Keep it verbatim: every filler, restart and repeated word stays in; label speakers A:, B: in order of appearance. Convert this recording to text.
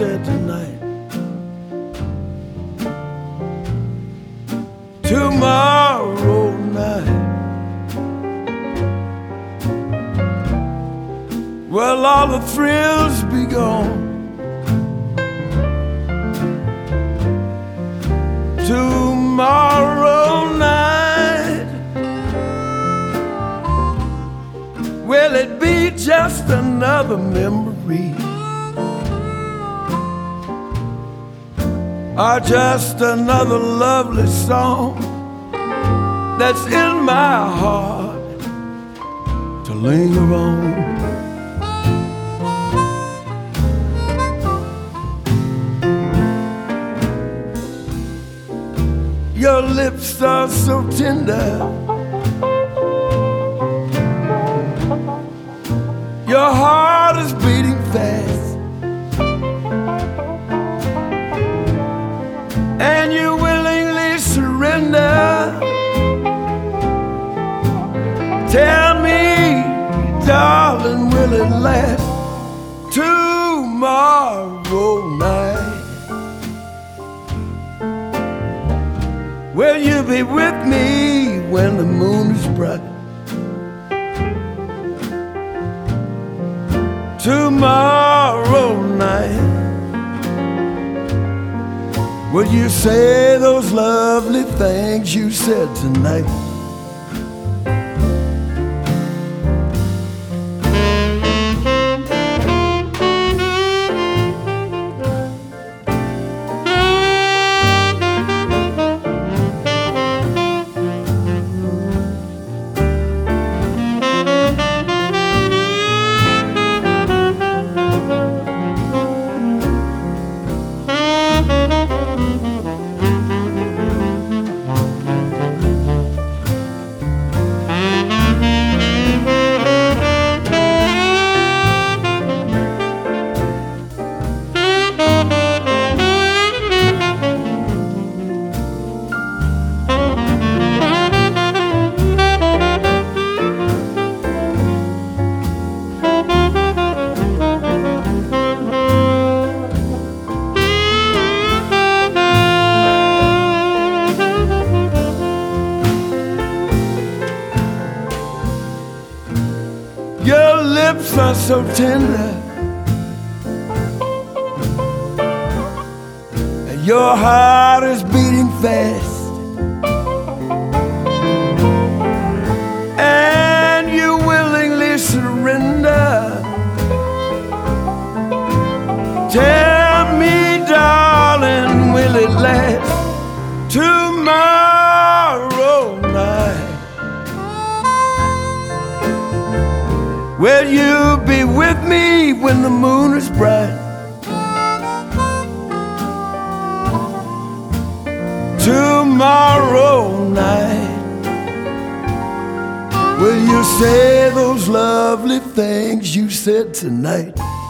A: said tonight. Tomorrow night, well, all the thrills be gone. Tomorrow night, will it be just another memory, or just another lovely song that's in my heart to linger on? Your lips are so tender, your heart is beating fast, and you willingly surrender. Tell me, darling, will it last? Tomorrow night, will you be with me when the moon is bright? Tomorrow night, will you say those lovely things you said tonight? Your lips are so tender, and your heart is beating fast, and you willingly surrender. Tell me, darling, will it last? Tomorrow night, will you be with me when the moon is bright? Tomorrow night, will you say those lovely things you said tonight?